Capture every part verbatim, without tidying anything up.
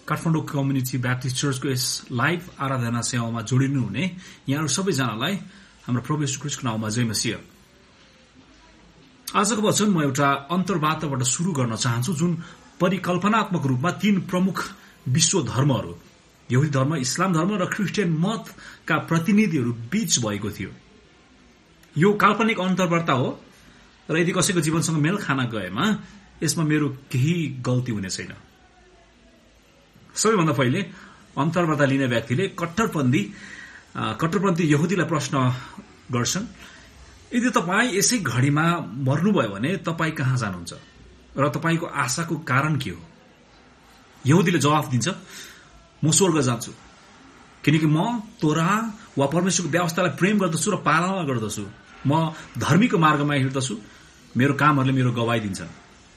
Kathmandu community Baptist चर्चको यस live आराधना सेवामा जोडिनु हुने यहाँहरू सबैजनालाई हाम्रो प्रभु येशू ख्रीष्टको नाममा जय मसीह। आजको वचन म एउटा अन्तर्वार्ताबाट शुरू गर्न चाहन्छु, जुन परिकल्पनात्मक रूपमा तीन प्रमुख विश्व धर्महरू, यहुदी धर्म, इस्लाम धर्म र क्रिस्चियन मतका प्रतिनिधिहरू बीच भएको थियो। यो काल्पनिक अन्तर्वार्ता हो र यदि कसैको जीवनसँग मेल खान गएमा यसमा मेरो केही गल्ती हुने छैन। सबैभन्दा पहिले अन्तर्वार्ता लिने व्यक्तिले कट्टरपन्थी कट्टरपन्थी यहुदीलाई प्रश्न गर्छन्, यदि तपाईँ यसै घडीमा मर्नुभयो भने तपाईँ कहाँ जानुहुन्छ र तपाईँको आशाको कारण के हो? यहुदीले जवाफ दिन्छ, म स्वर्ग जान्छु, किनकि म तोरा वा परमेश्वरको व्यवस्थालाई प्रेम गर्दछु र पालना गर्दछु। म धर्मीको मार्गमा हिँड्दछु, मेरो कामहरूले मेरो गवाई दिन्छन्।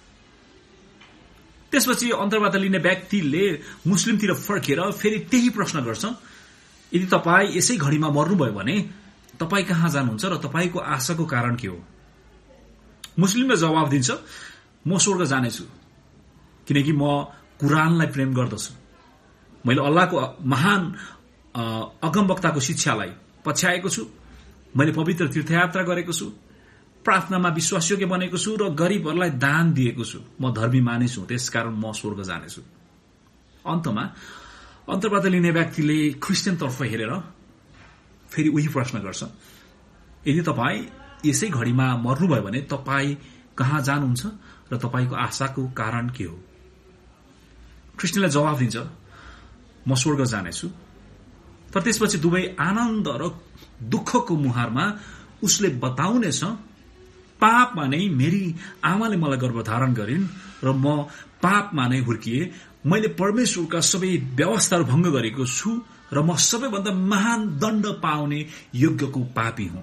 त्यसपछि अन्तर्वार्ता लिने व्यक्तिले मुस्लिमतिर फर्केर फेरि त्यही प्रश्न गर्छ, यदि तपाईँ यसै घडीमा मर्नुभयो भने तपाईँ कहाँ जानुहुन्छ र तपाईँको आशाको कारण के हो? मुस्लिमले जवाब दिन्छ, म स्वर्ग जानेछु, किनकि म कुरानलाई प्रेम गर्दछु। मैले अल्लाहको महान अगमवक्ताको शिक्षालाई पछ्याएको छु। मैले पवित्र तीर्थयात्रा गरेको छु, प्रार्थनामा विश्वासयोग्य बनेको छु र गरीबहरूलाई दान दिएको छु। म धर्मी मानिस हुँ, त्यसकारण म स्वर्ग जानेछु। अन्तमा अन्तर्वार्ता लिने व्यक्तिले क्रिस्चियनतर्फ हेरेर फेरि उही प्रश्न गर्छ, यदि तपाईँ यसै घडीमा मर्नुभयो भने तपाईँ कहाँ जानुहुन्छ र तपाईँको आशाको कारण के हो? क्रिस्चियनले जवाब दिन्छ, म स्वर्ग जानेछु। तर त्यसपछि दुवै आनन्द र दुःखको मुहारमा उसले बताउनेछ, पापमा नै मेरी आमाले मलाई गर्भधारण गरिन् र म पापमा नै हुर्किए। मैले परमेश्वरका सबै व्यवस्थाहरू भङ्ग गरेको छु र म सबैभन्दा महान दण्ड पाउने योग्यको पापी हुँ।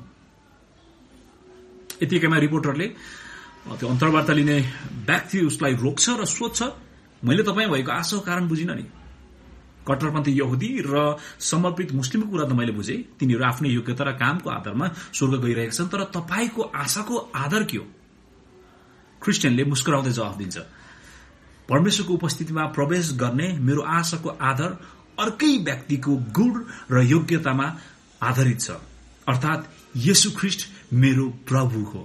यतिकैमा रिपोर्टरले, त्यो अन्तर्वार्ता लिने व्यक्ति उसलाई रोक्छ र सोध्छ, मैले तपाईँ भएको आशाको कारण बुझिन नि। कट्टरपन्थी यहुदी र समर्पित मुस्लिमको कुरा त मैले बुझेँ, तिनीहरू आफ्नै योग्यता र कामको आधारमा स्वर्ग गइरहेका छन्, तर तपाईँको आशाको आधार के हो? क्रिस्चियनले मुस्कुराउँदै जवाफ दिन्छ, परमेश्वरको उपस्थितिमा प्रवेश गर्ने मेरो आशाको आधार अर्कै व्यक्तिको गुण र योग्यतामा आधारित छ, अर्थात् येशू ख्रीष्ट मेरो प्रभु हो।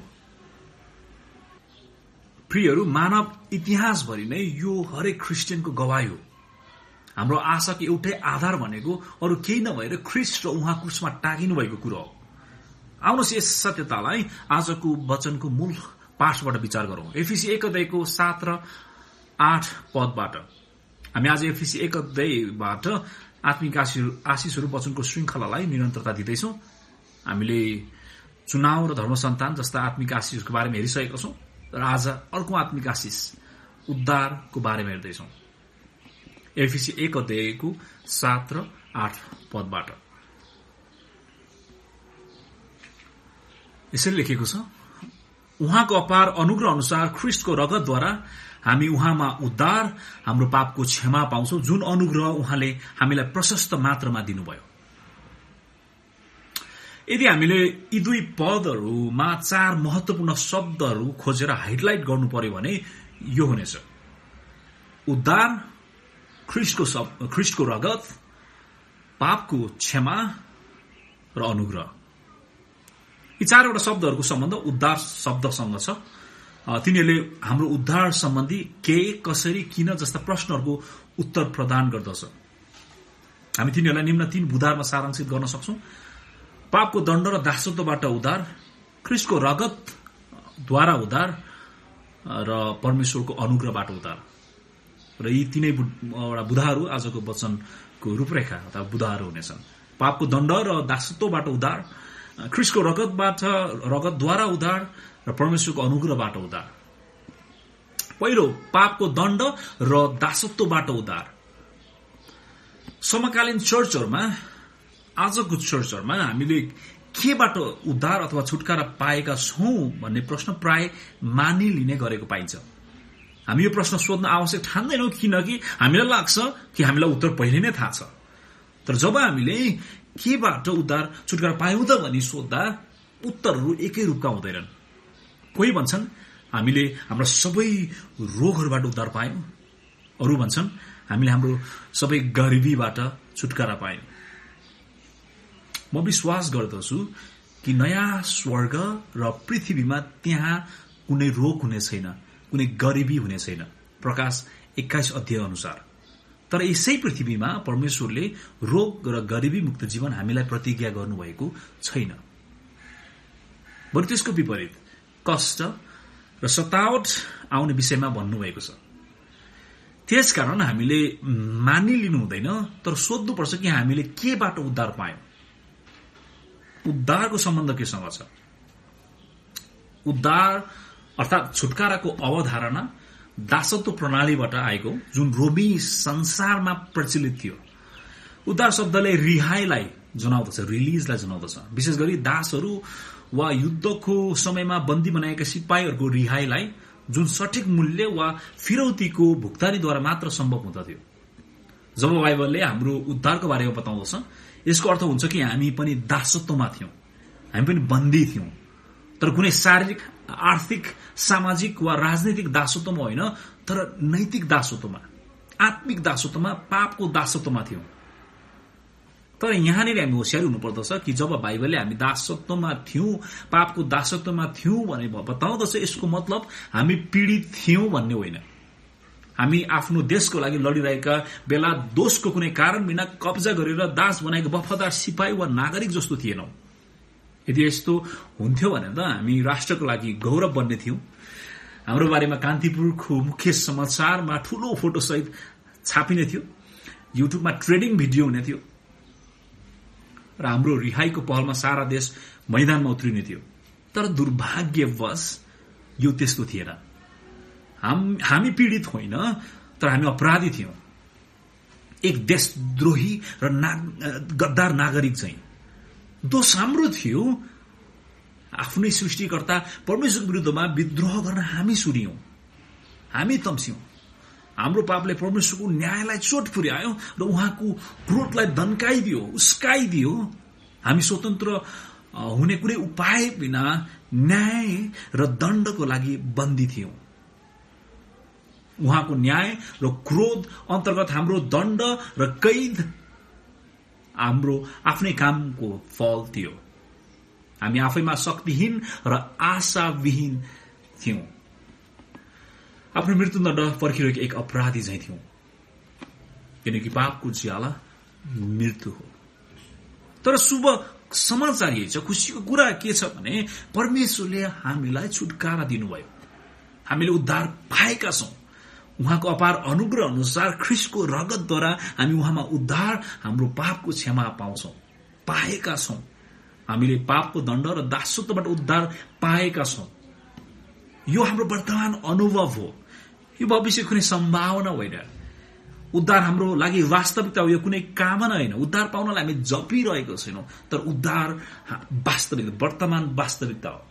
प्रियहरू, मानव इतिहासभरि नै यो हरेक क्रिस्चियनको गवाही हो। हाम्रो आशाको एउटै आधार भनेको अरू केही नभएर ख्रीष्ट र उहाँ क्रुसमा टाँगिनु भएको कुरो हो। आउनुहोस् यस सत्यतालाई आजको वचनको मूल पाठबाट विचार गरौं। एफिसी एक अध्यायको सात र आठ पदबाट हामी आज एफिसी एक अध्यायबाट आत्मिक आशिषहरू वचनको श्रृंखलालाई निरन्तरता दिँदैछौं। हामीले चुनाव र धर्म सन्तान जस्ता आत्मिक आशिषहरूको बारेमा हेरिसकेका छौं र आज अर्को आत्मिक आशिष उद्धारको बारेमा हेर्दैछौं। एफिसी एक अध्यायको सात र आठ पदबाट यसरी लेखेको छ, उहाँको अपार अनुग्रह अनुसार ख्रीष्टको रगतद्वारा हामी उहाँमा उद्धार, हाम्रो पापको क्षमा पाउँछौं, जुन अनुग्रह उहाँले हामीलाई प्रशस्त मात्रामा दिनुभयो। यदि हामीले यी दुई पदहरूमा चार महत्वपूर्ण शब्दहरू खोजेर हाइलाइट गर्नु पर्यो भने यो हुनेछ, उद्धार, ख्रीष्टको ख्रीष्टको रगत, पापको क्षमा र अनुग्रह। यी चारवटा शब्दहरूको सम्बन्ध उद्धार शब्दसँग छ। तिनीहरूले हाम्रो उद्धार सम्बन्धी के, कसरी, किन जस्ता प्रश्नहरूको उत्तर प्रदान गर्दछ। हामी तिनीहरूलाई निम्न तीन बुधारमा सारांशित गर्न सक्छौं। पापको दण्ड र दासत्वबाट उद्धार, ख्रीष्टको रगतद्वारा उद्धार र परमेश्वरको अनुग्रहबाट उद्धार। र यी तीनै बुधाहरू आजको वचनको रूपरेखा अथवा बुधाहरू हुनेछन्। पापको दण्ड र दासत्वबाट उद्धार, ख्रीष्टको रगतबाट रगतद्वारा उद्धार र परमेश्वरको अनुग्रहबाट उद्धार। पहिलो, पापको दण्ड र दासत्वबाट उद्धार। समकालीन चर्चहरूमा, आजको चर्चहरूमा हामीले केबाट उद्धार अथवा छुटकारा पाएका छौं भन्ने प्रश्न प्राय मानिलिने गरेको पाइन्छ। हामी यो प्रश्न सोध्न आवश्यक ठान्दैनौं, किनकि हामीलाई लाग्छ कि हामीलाई उत्तर पहिले नै थाहा छ। तर जब हामीले केबाट उद्धार छुटकारा पायौं त भनी सोध्दा उत्तरहरू एकै रूपका हुँदैनन्। कोही भन्छन् हामीले हाम्रा सबै रोगहरूबाट उद्धार पायौं, अरू भन्छन् हामीले हाम्रो सबै गरिबीबाट छुटकारा पायौं। म विश्वास गर्दछु कि नयाँ स्वर्ग र पृथ्वीमा त्यहाँ कुनै रोग हुने छैन, कुनै गरिबी हुने छैन, प्रकाश एक्काइस अध्याय अनुसार। तर यसै पृथ्वीमा परमेश्वरले रोग र गरिबी मुक्त जीवन हामीलाई प्रतिज्ञा गर्नुभएको छैन। बरु त्यसको विपरीत कष्ट र सतावट आउने विषयमा भन्नुभएको छ। त्यसकारण हामीले मानिलिनु हुँदैन, तर सोध्नुपर्छ कि हामीले केबाट उद्धार पायौं। उद्धारको सम्बन्ध केसँग छ? उद्धार अर्थात छुटकाराको अवधारणा दासत्व प्रणालीबाट आएको, जुन रोमी संसारमा प्रचलित थियो। उद्धार शब्दले रिहाईलाई जनाउँदछ, रिलिजलाई जनाउँदछ। विशेष गरी दासहरू वा युद्धको समयमा बन्दी बनाएका सिपाहीहरूको रिहाईलाई, जुन सठिक मूल्य वा फिरौतीको भुक्तानीद्वारा मात्र सम्भव हुँदथ्यो। जब बाइबलले हाम्रो उद्धारको बारेमा बताउँदछ, यसको अर्थ हुन्छ कि हामी पनि दासत्वमा थियौं, हामी पनि बन्दी थियौं, तर कुनै शारीरिक, आर्थिक, सामाजिक वा राजनैतिक दासत्वमा होइन, तर नैतिक दासत्वमा, आत्मिक दासत्वमा, पापको दासत्वमा थियौं। तर यहाँनिर हामी होशियार हुनुपर्दछ कि जब बाइबलले हामी दासत्वमा थियौं, पापको दासत्वमा थियौं भने बताउँदछ, यसको मतलब हामी पीडित थियौं भन्ने होइन। हामी आफ्नो देशको लागि लडिरहेका बेला दोषको कुनै कारण बिना कब्जा गरेर दास बनाएको वफादार सिपाही वा नागरिक जस्तो थिएनौं। यदि यस्तो हुन्थ्यो भने त हामी राष्ट्रको लागि गौरव बन्ने थियौं। हाम्रो बारेमा कान्तिपुरको मुख्य समाचारमा ठूलो फोटो सहित छापिने थियो, युट्युबमा ट्रेडिङ भिडियो हुने थियो र हाम्रो रिहाईको पहलमा सारा देश मैदानमा उत्रिने थियो। तर दुर्भाग्यवश यो त्यस्तो थिएन। हामी पीडित होइन, तर हामी अपराधी थियौं, एक देशद्रोही र गद्दार नागरिक चाहिँ। दोष हाम्रो थियो, आफ्नै सृष्टिकर्ता परमेश्वर विरुद्धमा विद्रोह गर्न हामी सुनियौं, हामी तम्स्यौं। हाम्रो पापले परमेश्वरको न्यायलाई चोट पुर्यायो र उहाँको क्रोधलाई दन्काइदियो, उस्काइदियो। हामी स्वतन्त्र हुने कुनै उपाय बिना न्याय र दण्डको लागि बन्दी थियौं। उहाँको न्याय र क्रोध अन्तर्गत हाम्रो दण्ड र कैद हाम्रो आफ्नै कामको फल थियो। हामी आफैमा शक्तिहीन र आशाविहीन थियौं। आफ्नो मृत्युदण्ड पर्खिरहेको एक अपराधी झैं थियौं, किनकि पापको ज्याला मृत्यु हो। तर शुभ समाचार यही छ, खुशीको कुरा के छ भने परमेश्वरले हामीलाई छुटकारा दिनुभयो। हामीले उद्धार पाएका छौं। उहाँको अपार अनुग्रह अनुसार ख्रीष्टको रगतद्वारा हामी उहाँमा उद्धार, हाम्रो पापको क्षमा पाउँछौं, पाएका छौं। हामीले पापको दण्ड र दासत्वबाट उद्धार पाएका छौं। यो हाम्रो वर्तमान अनुभव हो, यो भविष्य कुनै सम्भावना होइन। उद्धार हाम्रो लागि वास्तविकता हो, यो कुनै कामना होइन। उद्धार पाउनलाई हामी जपिरहेको छैनौं, तर उद्धार वास्तविक वर्तमान वास्तविकता हो।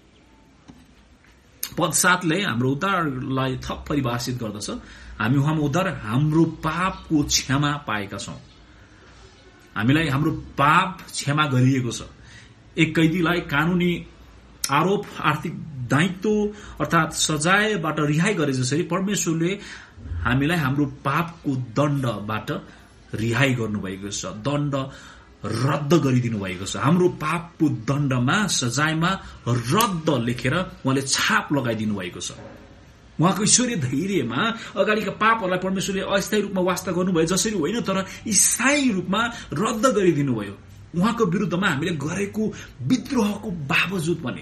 पद सातले हाम्रो उद्धारलाई थप परिभाषित गर्दछ। हामी उहाँमा उद्धार, हाम्रो पापको क्षमा पाएका छौं। हामीलाई हाम्रो पाप क्षमा गरिएको छ। एक कैदीलाई कानूनी आरोप, आर्थिक दायित्व अर्थात सजायबाट रिहाई गरे जसरी परमेश्वरले हामीलाई हाम्रो पापको दण्डबाट रिहाई गर्नुभएको छ, दण्ड रद्द गरिदिनु भएको छ। हाम्रो पापको दण्डमा, सजायमा रद्द लेखेर उहाँले छाप लगाइदिनु भएको छ। उहाँको ईश्वरीय धैर्यमा अगाडिका पापहरूलाई परमेश्वरले अस्थायी रूपमा वास्ता गर्नुभयो जसरी होइन, तर स्थायी रूपमा रद्द गरिदिनु भयो। उहाँको विरुद्धमा हामीले गरेको विद्रोहको बावजुद पनि।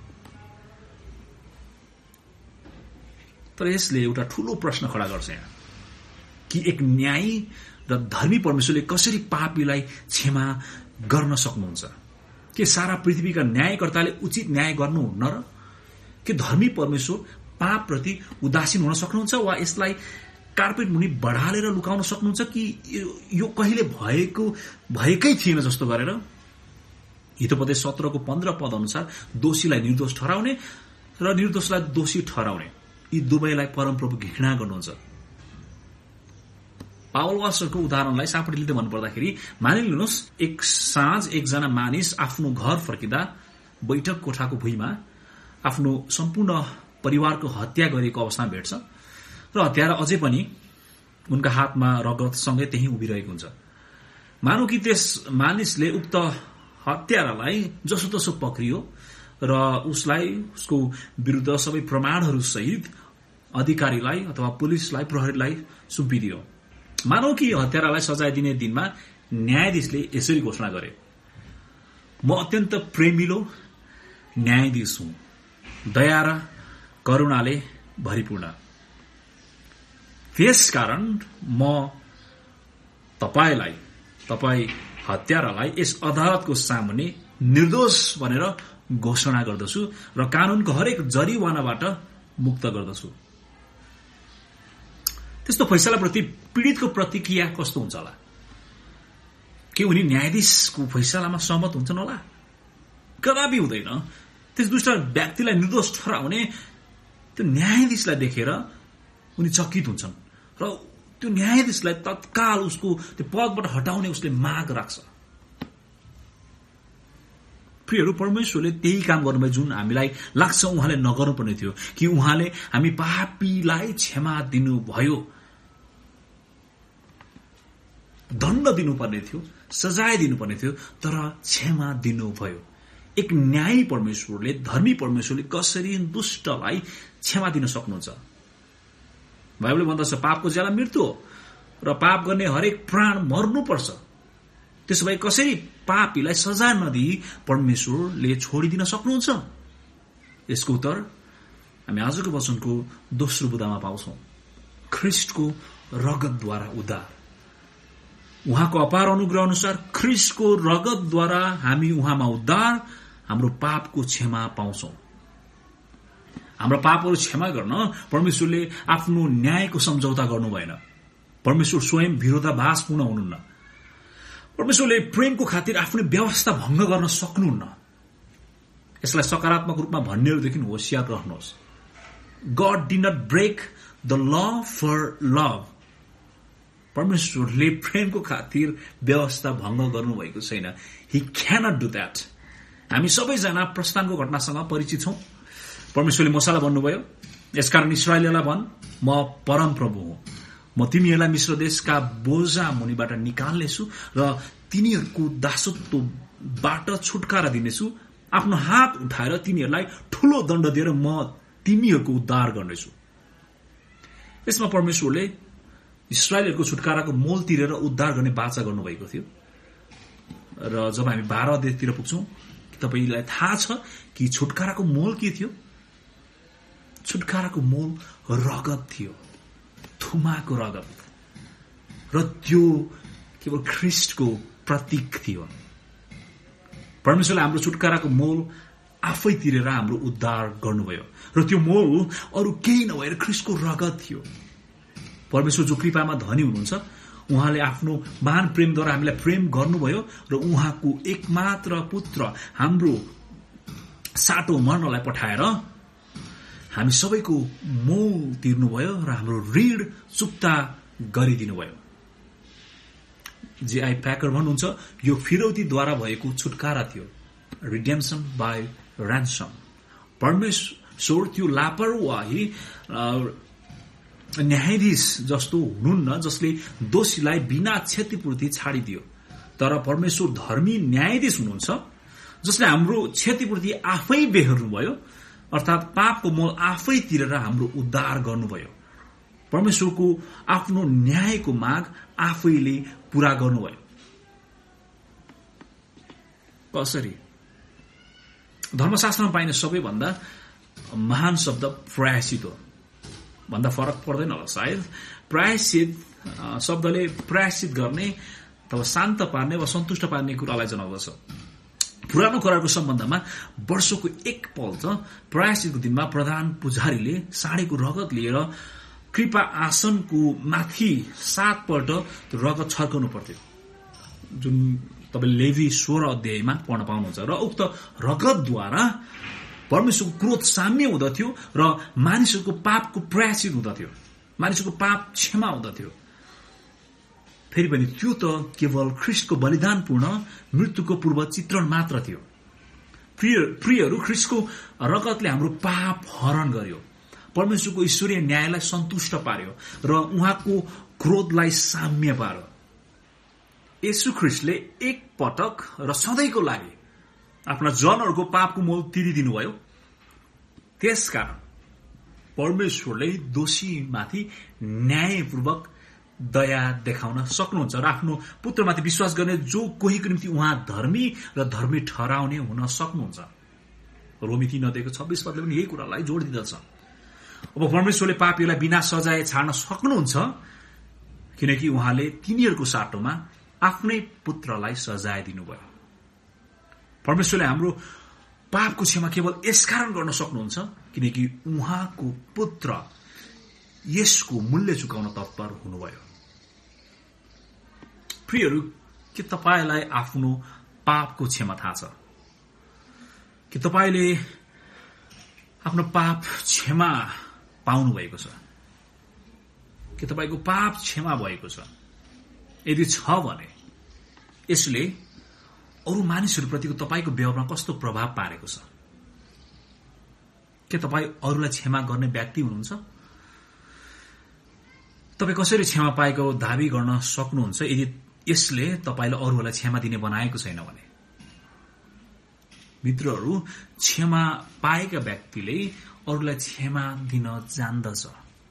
तर यसले एउटा ठूलो प्रश्न खडा गर्छ यहाँ कि एक न्यायी र धर्मी परमेश्वरले कसरी पापीलाई क्षमा गर्न सक्नुहुन्छ? के सारा पृथ्वीका न्यायकर्ताले उचित न्याय गर्नुहुन्न र? के धर्मी परमेश्वर पापप्रति उदासीन हुन सक्नुहुन्छ वा यसलाई कार्पेट मुनि बढालेर लुकाउन सक्नुहुन्छ कि यो कहिले भएको भएकै थिएन जस्तो गरेर? हितोपदेश सत्रको पन्ध्र पद अनुसार दोषीलाई निर्दोष ठहराउने र निर्दोषलाई दोषी ठहराउने, यी दुवैलाई परमप्रभु घृणा गर्नुहुन्छ। पावल वासरको उदाहरणलाई सापटी लिँदै भन्नुपर्दाखेरि, मानिलिनुहोस् एक साँझ एकजना मानिस आफ्नो घर फर्किँदा बैठक कोठाको भुइँमा आफ्नो सम्पूर्ण परिवारको हत्या गरिएको अवस्थामा भेट्छ र हत्यारा अझै पनि उनका हातमा रगतसँगै त्यही उभिरहेको हुन्छ। मानौ कि त्यस मानिसले उक्त हत्यारालाई जसोतसो पक्रियो र उसलाई उसको विरुद्ध सबै प्रमाणहरू सहित अधिकारीलाई अथवा पुलिसलाई प्रहरीलाई सुम्पिदियो। मानौ कि हत्यारालाई सजाय दिने दिनमा न्यायाधीशले यसरी घोषणा गरे, म अत्यन्त प्रेमिलो न्यायाधीश हुँ, दया र करुणाले भरिपूर्ण, त्यसकारण म तपाईलाई तपाई हत्यारालाई यस अदालतको सामुन्ने निर्दोष भनेर घोषणा गर्दछु र कानूनको हरेक जरिवानाबाट मुक्त गर्दछु। त्यस्तो फैसलाप्रति पीड़ितको प्रतिक्रिया कस्तो हुन्छ होला? के उनी न्यायाधीशको फैसलामा सहमत हुन्छन् होला? कदापि हुँदैन। त्यस दुष्ट व्यक्तिलाई निर्दोष ठहराउने त्यो न्यायाधीशलाई देखेर उनी चकित हुन्छन् र त्यो न्यायाधीशलाई तत्काल उसको त्यो पदबाट हटाउने उसले माग राख्छ। प्रियहरू, परमेश्वरले त्यही काम गर्नुभयो जुन हामीलाई लाग्छ उहाँले नगर्नुपर्ने थियो, कि उहाँले हामी पापीलाई क्षमा दिनुभयो, दण्ड दिनुपर्ने थियो, सजाय दिनुपर्ने थियो, तर क्षमा दिनुभयो। एक न्यायी परमेश्वरले, धर्मी परमेश्वरले कसरी दुष्टलाई क्षमा दिन सक्नुहुन्छ? बाइबलले भन्दछ पापको ज्याला मृत्यु हो र पाप गर्ने हरेक प्राण मर्नुपर्छ। त्यसो भए कसरी पापीलाई सजाय नदिई परमेश्वरले छोडिदिन सक्नुहुन्छ? यसको उत्तर हामी आजको वचनको दोस्रो बुदामा पाउँछौं। ख्रीष्टको रगतद्वारा उद्धार। उहाँको अपार अनुग्रह अनुसार ख्रीष्टको रगतद्वारा हामी उहाँमा उद्धार, हाम्रो पापको क्षमा पाउँछौं। हाम्रो पापहरू क्षमा गर्न परमेश्वरले आफ्नो न्यायको सम्झौता गर्नु भएन। परमेश्वर स्वयं विरोधाभासपूर्ण हुनुहुन्न। परमेश्वरले प्रेमको खातिर आफ्नो व्यवस्था भंग गर्न सक्नुहुन्न। यसलाई सकारात्मक रूपमा भन्नेहरूदेखि होशियार रहनुहोस्। God did not break the law for love. परमेश्वरले प्रेमको खातिर व्यवस्था भंग गर्नुभएको छैन। He cannot do that. हामी सबैजना प्रस्थानको घटनासँग परिचित छौं। परमेश्वरले मूसालाई भन्नुभयो, यसकारण इस्राएलीलाई भन्, म परम प्रभु हुँ, म तिमीहरूलाई मिश्र देशका बोझा मुनिबाट निकाल्नेछु र तिनीहरूको दासत्वबाट छुटकारा दिनेछु। आफ्नो हात उठाएर तिनीहरूलाई ठूलो दण्ड दिएर म तिमीहरूको उद्धार गर्नेछु। यसमा परमेश्वरले इस्राएलीहरूको छुटकाराको मोल तिरेर उद्धार गर्ने वाचा गर्नुभएको थियो। र जब हामी बाह्र अध्यायतिर पुग्छौं, तपाईलाई थाहा छ कि छुटकाराको मोल के थियो? छुटकाराको मोल रगत थियो, थुमाको रगत, र त्यो केवल ख्रीष्टको प्रतीक थियो। परमेश्वरले हाम्रो छुटकाराको मोल आफै तिरेर हाम्रो उद्धार गर्नुभयो, र त्यो मोल अरू केही नभएर ख्रीष्टको रगत थियो। परमेश्वर जो कृपामा धनी हुनुहुन्छ, उहाँले आफ्नो महान प्रेमद्वारा हामीलाई प्रेम गर्नुभयो र उहाँको एकमात्र पुत्र हाम्रो साटो मर्नलाई पठाएर हामी सबैको मोल तिर्नुभयो र हाम्रो ऋण चुक्ता गरिदिनु भयो। जे आई प्याकर भन्नुहुन्छ, यो फिरौतीद्वारा भएको छुटकारा थियो, रिडेम्पसन बाई ऱ्यान्सम। परमेश्वर त्यो लापरवाही न्यायाधीश जस्तो हुनुहुन्न जसले दोषीलाई बिना क्षतिपूर्ति छाडिदियो, तर परमेश्वर धर्मी न्यायाधीश हुनुहुन्छ जसले हाम्रो क्षतिपूर्ति आफै बेहोर्नुभयो, अर्थात पापको मोल आफै तिरेर हाम्रो उद्धार गर्नुभयो। परमेश्वरको आफ्नो न्यायको माग आफैले पूरा गर्नुभयो। कसरी? धर्मशास्त्रमा पाइने सबैभन्दा महान शब्द प्रायश्चित हो। भन्दा फरक पर्दैन होला सायद। प्रायश्चित शब्दले प्रायश्चित गर्ने अथवा शान्त पार्ने वा सन्तुष्ट पार्ने कुरालाई जनाउँदछ। पुरानो करारको सम्बन्धमा वर्षको एक पल्ट प्रायश्चितको दिनमा प्रधान पुजारीले साँढेको रगत लिएर कृपा आसनको माथि सात पल्ट रगत छर्काउनु पर्थ्यो, जुन तपाईले लेवी सोह्र अध्यायमा पढ्न पाउनुहुन्छ। र उक्त रगतद्वारा परमेश्वरको क्रोध साम्य हुँदथ्यो र मानिसहरूको पापको प्रायश्चित हुँदथ्यो, मानिसहरूको पाप क्षमा हुँदथ्यो। फेरि पनि त्यो त केवल ख्रीष्टको बलिदानपूर्ण मृत्युको पूर्व चित्रण मात्र थियो। प्रिय प्रियहरू, ख्रीष्टको रगतले हाम्रो पाप हरण गर्यो परमेश्वरको ईश्वरीय न्यायलाई सन्तुष्ट पार्यो र उहाँको क्रोधलाई साम्य पार्यो। येशू ख्रीष्टले एक पटक र सधैँको लागि आफ्ना जनहरूको पापको मोल तिरिदिनुभयो। त्यसकारण परमेश्वरले दोषीमाथि न्यायपूर्वक दया देखाउन सक्नुहुन्छ र आफ्नो पुत्रमाथि विश्वास गर्ने जो कोहीको निम्ति उहाँ धर्मी र धर्मी ठहराउने हुन सक्नुहुन्छ। रोमी तीन अध्यायको छब्बीस पदले पनि यही कुरालाई जोड दिँदछ। अब परमेश्वरले पापीलाई बिना सजाय छाड्न सक्नुहुन्छ किनकि उहाँले तिनीहरूको साटोमा आफ्नै पुत्रलाई सजाय दिनुभयो। परमेश्वरले हाम्रो पापको क्षमा केवल यसकारण गर्न सक्नुहुन्छ किनकि उहाँको पुत्र यसको मूल्य चुकाउन तत्पर हुनुभयो। प्रियहरू, के तपाईलाई आफ्नो पापको क्षमा थाहा छ? के तपाईले आफ्नो पाप क्षमा पाउनु भएको छ? के तपाईको पाप क्षमा भएको छ? यदि छ भने यसले अरू मानिसहरूप्रतिको तपाईको व्यवहारमा कस्तो प्रभाव पारेको छ? के तपाई अरूलाई क्षमा गर्ने व्यक्ति हुनुहुन्छ? तपाई कसरी क्षमा पाएको दाबी गर्न सक्नुहुन्छ यदि यसले तपाईलाई अरूलाई क्षमा दिने बनाएको छैन भने? मित्रहरू, क्षमा पाएका व्यक्तिले अरूलाई क्षमा दिन जान्दछ।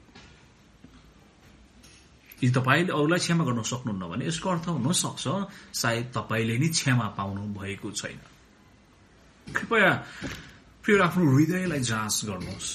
यदि तपाईले अरूलाई क्षमा गर्न सक्नुहुन्न भने यसको अर्थ हुन सक्छ सायद तपाईले नि क्षमा पाउनु भएको छैन। कृपया प्रिय आफ्नो हृदयलाई जाँच गर्नुहोस्।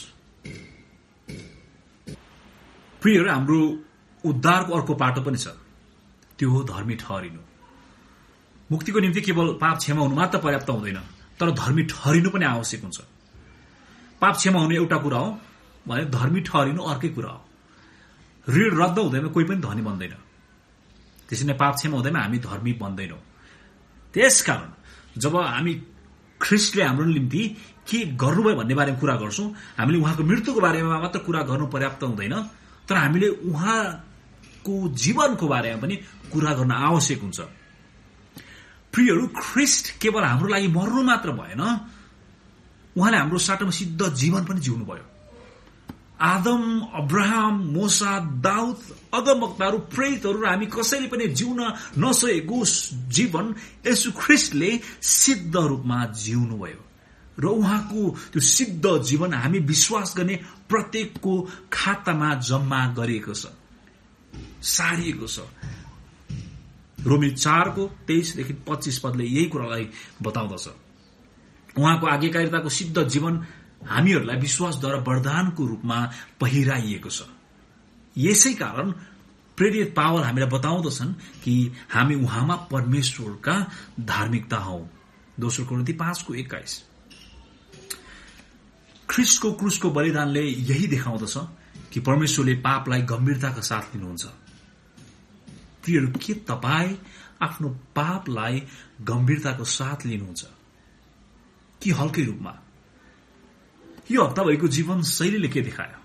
प्रियहरू, हाम्रो उद्धारको अर्को पाटो पनि छ, त्यो हो धर्मी ठहरिनु। मुक्तिको निम्ति केवल पाप क्षमा हुनु मात्र पर्याप्त हुँदैन, तर धर्मी ठहरिनु पनि आवश्यक हुन्छ। पाप क्षमा हुनु एउटा कुरा हो भने धर्मी ठहरिनु अर्कै कुरा हो। ऋण रद्द हुँदैमा कोही पनि धनी बन्दैन, त्यसरी नै पाप क्षमा हुँदैमा हामी धर्मी बन्दैनौं। त्यसकारण जब हामी ख्रीष्टले हाम्रो निम्ति के गर्नुभयो भन्ने बारेमा कुरा गर्छौं, हामीले उहाँको मृत्युको बारेमा मात्र कुरा गर्नु पर्याप्त हुँदैन, तर हामीले उहाँको जीवनको बारेमा पनि कुरा गर्न आवश्यक हुन्छ। प्रियहरू, ख्रीष्ट केवल हाम्रो लागि मर्नु मात्र भएन, उहाँले हाम्रो साटोमा सिद्ध जीवन पनि जिउनु भयो। आदम, अब्राहम, मोसा, दाउद, अगमवक्ताहरू, प्रेरितहरू र हामी कसैले पनि जिउन नसकेको जीवन येशू ख्रीष्टले सिद्ध रूपमा जिउनु भयो र उहाँको त्यो सिद्ध जीवन हामी विश्वास गर्ने प्रत्येकको खातामा जम्मा गरिएको छ, सारिएको छ। रोमी चारको तेइसदेखि पच्चीस पदले यही कुरालाई बताउँदछ। उहाँको आज्ञाकारिताको सिद्ध जीवन हामीहरूलाई विश्वासद्वारा वरदानको रूपमा पहिराइएको छ। यसै कारण प्रेरित पावल हामीलाई बताउँदछन् कि हामी उहाँमा परमेश्वरका धार्मिकता हौ। दोस्रो कोरिन्थी पाँचको एक्काइस। ख्रीष्टको क्रुसको बलिदानले यही देखाउँदछ कि परमेश्वरले पापलाई गम्भीरताका साथ लिनुहुन्छ। प्रियहरू, के तपाई आफ्नो पापलाई गम्भीरताको साथ लिनुहुन्छ कि हल्कै रूपमा? यो हप्ताभरिको जीवन शैलीले के देखायो?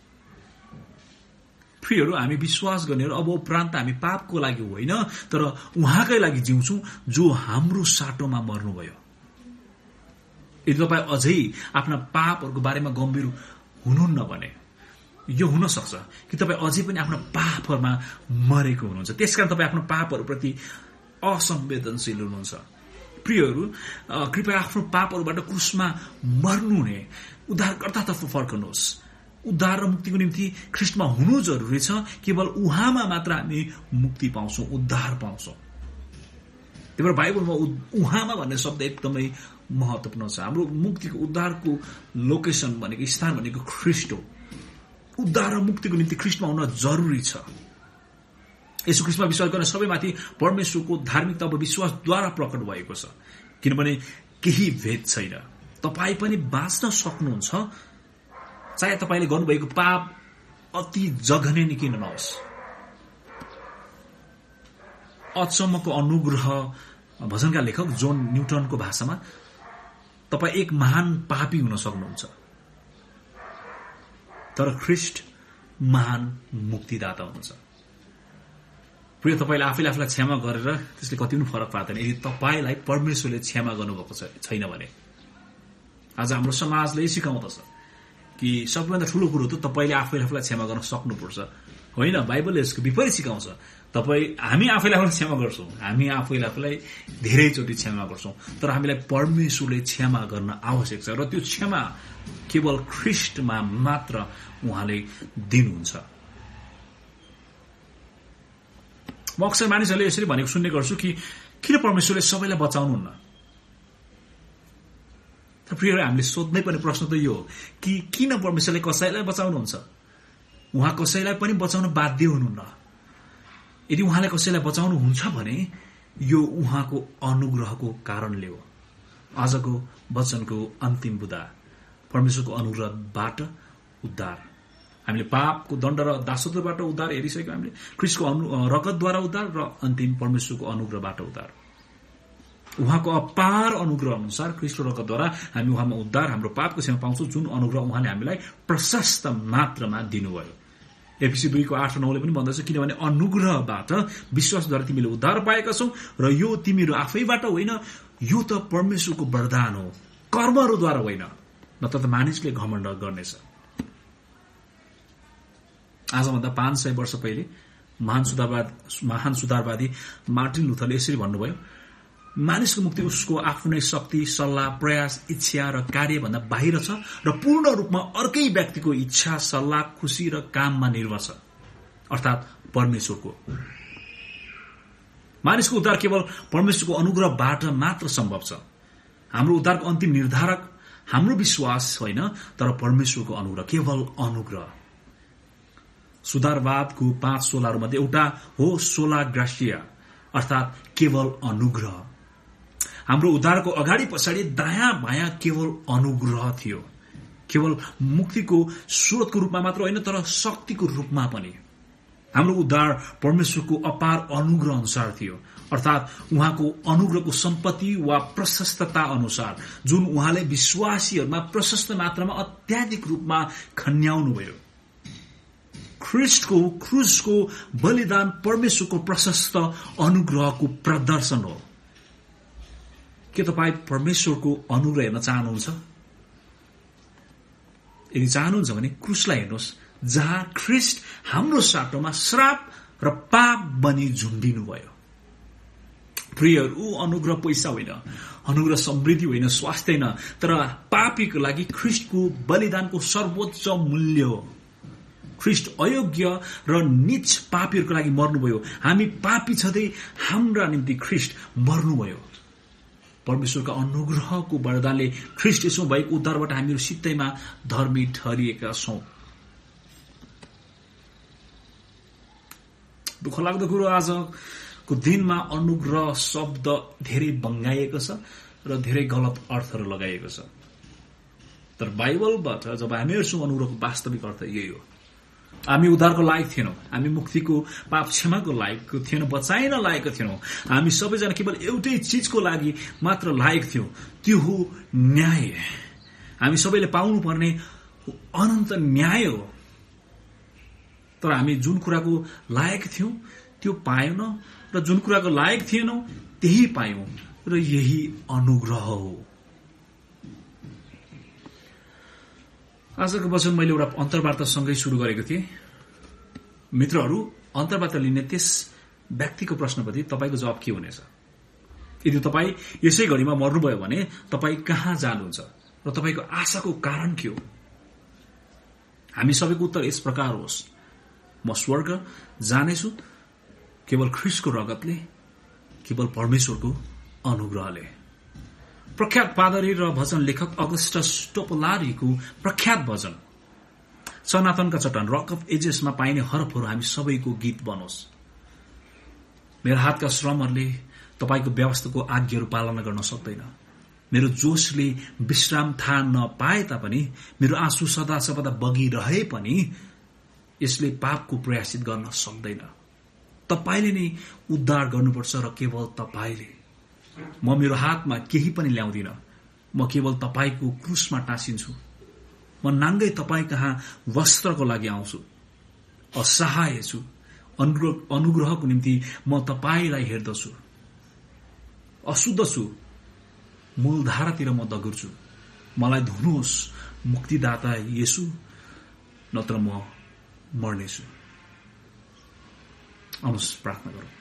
प्रियहरू, हामी विश्वास गर्नेहरू अब उपरान्त हामी पापको लागि होइन तर उहाँकै लागि जिउँछौं जो हाम्रो साटोमा मर्नुभयो। यदि तपाईँ अझै आफ्ना पापहरूको बारेमा गम्भीर हुनुहुन्न भने यो हुन सक्छ कि तपाईँ अझै पनि आफ्ना पापहरूमा मरेको हुनुहुन्छ, त्यसकारण तपाईँ आफ्नो पापहरूप्रति असंवेदनशील हुनुहुन्छ। प्रियहरू, कृपया आफ्नो पापहरूबाट क्रुसमा मर्नुहुने उद्धारकर्तातर्फ फर्कनुहोस्। उद्धार र मुक्तिको निम्ति ख्रीष्टमा हुनु जरुरी छ। केवल उहाँमा मात्र हामी मुक्ति पाउँछौं, उद्धार पाउँछौं। त्यही भएर बाइबलमा उहाँमा भन्ने शब्द एकदमै महत्त्वपूर्ण छ। हाम्रो मुक्तिको उद्धारको लोकेसन भनेको स्थान भनेको ख्रीष्ट हो। उद्धार र मुक्तिको निम्ति ख्रीष्टमा हुन जरुरी छ। यसो ख्रीष्टमा विश्वास गर्ने सबैमाथि परमेश्वरको धार्मिकता अब विश्वासद्वारा प्रकट भएको छ, किनभने केही भेद छैन। तपाई पनि बाँच्न सक्नुहुन्छ, चाहे तपाईले गर्नुभएको पाप अति जघन्य नै किन नहोस्। अचम्मको अनुग्रह भजनका लेखक जोन न्युटनको भाषामा तपाई एक महान पापी हुन सक्नुहुन्छ, तर ख्रीष्ट महान मुक्तिदाता हुनुहुन्छ। प्रिय, तपाईले आफैले आफूलाई क्षमा गरेर त्यसले कति पनि फरक पार्दैन यदि तपाईलाई परमेश्वरले क्षमा गर्नुभएको छैन भने। आज हाम्रो समाजले सिकाउँदछ कि सबैभन्दा ठूलो कुरो त तपाईले आफैले आफूलाई क्षमा गर्न सक्नुपर्छ होइन। बाइबलले यसको विपरीत सिकाउँछ। तपाई हामी आफैले आफूलाई क्षमा गर्छौं, हामी आफैले आफूलाई धेरैचोटि क्षमा गर्छौं, तर हामीलाई परमेश्वरले क्षमा गर्न आवश्यक छ र त्यो क्षमा केवल ख्रीष्टमा मात्र उहाँले दिनुहुन्छ। म अक्सर मानिसहरूले यसरी भनेको सुन्ने गर्छु कि किन परमेश्वरले सबैलाई बचाउनुहुन्न। तर प्रियहरू, हामीले सोध्नै पर्ने प्रश्न त यो हो कि किन परमेश्वरले कसैलाई बचाउनुहुन्छ। उहाँ कसैलाई पनि बचाउन बाध्य हुनुहुन्न। यदि उहाँले कसैलाई बचाउनुहुन्छ भने यो उहाँको अनुग्रहको कारणले हो। आजको वचनको अन्तिम बुँदा परमेश्वरको अनुग्रहबाट उद्धार। हामीले पापको दण्ड र दासत्वबाट उद्धार हेरिसक्यौं। हामीले ख्रीष्टको रगतद्वारा उद्धार र अन्तिम परमेश्वरको अनुग्रहबाट उद्धार। उहाँको अपार अनुग्रह अनुसार ख्रीष्टको रगतद्वारा हामी उहाँमा उद्धार, हाम्रो पापको क्षमा पाउँछौं, जुन अनुग्रह उहाँले हामीलाई प्रशस्त मात्रामा दिनुभयो। एफिसी दुईको आठ नौले पनि भन्दछ, किनभने अनुग्रहबाट विश्वासद्वारा तिमीले उद्धार पाएका छौ र यो तिमीहरू आफैबाट होइन, यो त परमेश्वरको वरदान हो, कर्महरूद्वारा होइन, नत्र त मानिसले घमण्ड गर्नेछ। आजभन्दा पाँच सय वर्ष पहिले महान सुधारवाद महान सुधारवादी मार्टिन लुथरले यसरी भन्नुभयो, मानिसको मुक्ति उसको आफ्नै शक्ति, सल्लाह, प्रयास, इच्छा र कार्यभन्दा बाहिर छ र पूर्ण रूपमा अर्कै व्यक्तिको इच्छा, सल्लाह, खुशी र काममा निर्भर छ, अर्थात परमेश्वरको। मानिसको उद्धार केवल परमेश्वरको अनुग्रहबाट मात्र सम्भव छ। हाम्रो उद्धारको अन्तिम निर्धारक हाम्रो विश्वास होइन, तर परमेश्वरको अनुग्रह, केवल अनुग्रह। सुधारवादको पाँच सोलाहरूमध्ये एउटा हो सोला ग्रासिया, अर्थात केवल अनुग्रह। हाम्रो उद्धारको अगाडि पछाडि दायाँ बायाँ केवल अनुग्रह थियो। केवल मुक्तिको स्रोतको रूपमा मात्र होइन, तर शक्तिको रूपमा पनि। हाम्रो उद्धार परमेश्वरको अपार अनुग्रह अनुसार थियो, अर्थात उहाँको अनुग्रहको सम्पत्ति वा प्रशस्तता अनुसार, जुन उहाँले विश्वासीहरूमा प्रशस्त मात्रामा अत्याधिक रूपमा खन्याउनुभयो। ख्रीष्टको क्रुसको बलिदान परमेश्वरको प्रशस्त अनुग्रहको प्रदर्शन हो। के तपाईँ परमेश्वरको अनुग्रह हेर्न चाहनुहुन्छ? यदि चाहनुहुन्छ भने क्रुसलाई हेर्नुहोस्, जहाँ ख्रीष्ट हाम्रो साटोमा श्राप र पाप बनी झुन्डिनुभयो। प्रियहरू, अनुग्रह पैसा होइन, अनुग्रह समृद्धि होइन, स्वास्थ्य होइन, तर पापीको लागि ख्रीष्टको बलिदानको सर्वोच्च मूल्य हो। ख्रीष्ट अयोग्य र नीच पापीहरूको लागि मर्नुभयो। हामी पापी छँदै हाम्रा निम्ति ख्रीष्ट मर्नुभयो। परमेश्वरका अनुग्रहको वरदानले ख्रीष्ट यसो भएको उद्धारबाट हामीहरू सित्तैमा धर्मी ठहरिएका छौं। दुःख लाग्दो कुरो, आजको दिनमा अनुग्रह शब्द धेरै बङ्गाइएको छ र धेरै गलत अर्थहरू लगाइएको छ। तर बाइबलबाट जब हामी हेर्छौं, अनुग्रहको वास्तविक अर्थ यही हो। हामी उद्धारको लायक थिएनौं, हामी मुक्तिको पाप क्षमाको लायक थिएनौं, बचाइन लायक थिएनौं। हामी सबैजना केवल एउटै चीजको लागि मात्र लायक थियौं, त्यो हो न्याय। हामी सबैले पाउनुपर्ने अनन्त न्याय हो। तर हामी जुन कुराको लायक थियौं त्यो पाएनौं र जुन कुराको लायक थिएनौं त्यही पायौं, र यही अनुग्रह हो। आजको वचन मैले एउटा अन्तर्वार्तासँगै शुरू गरेको थिएँ। मित्रहरू, अन्तर्वार्ता लिने त्यस व्यक्तिको प्रश्नप्रति तपाईको जवाब के हुनेछ? यदि तपाईँ यसै घडीमा मर्नुभयो भने तपाईँ कहाँ जानुहुन्छ र तपाईको आशाको कारण के हो? हामी सबैको उत्तर यस प्रकार होस्, म स्वर्ग जानेछु केवल ख्रीष्टको रगतले, केवल परमेश्वरको अनुग्रहले। प्रख्यात पादरी र भजन लेखक अगस्टस टोपलारीको प्रख्यात भजन सनातनका चट्टान, रक अफ एजेसमा पाइने हरफहरू हामी सबैको गीत बनोस्। मेरो हातका श्रमहरूले तपाईको व्यवस्थाको आज्ञाहरू पालना गर्न सक्दैन। मेरो जोशले विश्राम थाहा नपाए तापनि, मेरो आँसु सदा सर्वदा बगिरहे पनि यसले पापको प्रयासित गर्न सक्दैन। तपाईले नै उद्धार गर्नुपर्छ र केवल तपाईले। म मेरो हातमा केही पनि ल्याउँदिन, म केवल तपाईको क्रुसमा टाँसिन्छु। म नाङ्गै तपाईँ कहाँ वस्त्रको लागि आउँछु। असहाय छु, अनुग्रहको निम्ति म तपाईलाई हेर्दछु। अशुद्ध छु, मूलधारातिर म दगुर्छु। मलाई धुनुहोस्, मुक्तिदाता येशू नत्र म मर्नेछु। आउनुहोस् प्रार्थना गरौँ।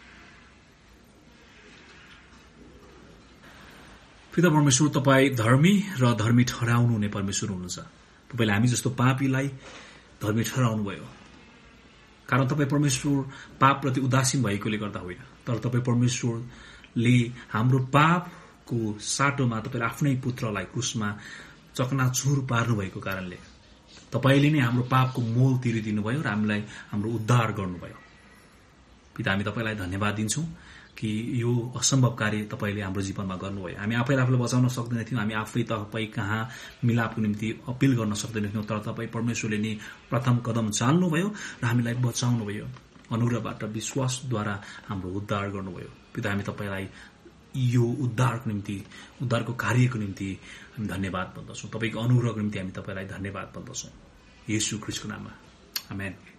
पिता परमेश्वर, तपाईँ धर्मी र धर्मी ठहराउनु हुने परमेश्वर हुनुहुन्छ। तपाईँले हामी जस्तो पापीलाई धर्मी ठहराउनु भयो, कारण तपाईँ परमेश्वर पापप्रति उदासीन भएकोले गर्दा होइन, तर तपाईँ परमेश्वरले हाम्रो पापको साटोमा तपाईँले आफ्नै पुत्रलाई क्रुसमा चकनाचुर पार्नु भएको कारणले तपाईँले नै हाम्रो पापको मोल तिरिदिनुभयो र हामीलाई हाम्रो उद्धार गर्नुभयो। पिता, हामी तपाईँलाई धन्यवाद दिन्छौं कि यो असम्भव कार्य तपाईँले हाम्रो जीवनमा गर्नुभयो। हामी आफैले आफूलाई बचाउन सक्दैन थियौं, हामी आफै तपाईँ कहाँ मिलापको निम्ति अपील गर्न सक्दैन थियौं, तर तपाईँ परमेश्वरले नै प्रथम कदम चाल्नुभयो र हामीलाई बचाउनुभयो। अनुग्रहबाट विश्वासद्वारा हाम्रो उद्धार गर्नुभयो। पिता, हामी तपाईँलाई यो उद्धारको निम्ति, उद्धारको कार्यको निम्ति हामी धन्यवाद भन्दछौं। तपाईँको अनुग्रहको निम्ति हामी तपाईँलाई धन्यवाद भन्दछौं। येशू ख्रीष्टको नाममा आमेन।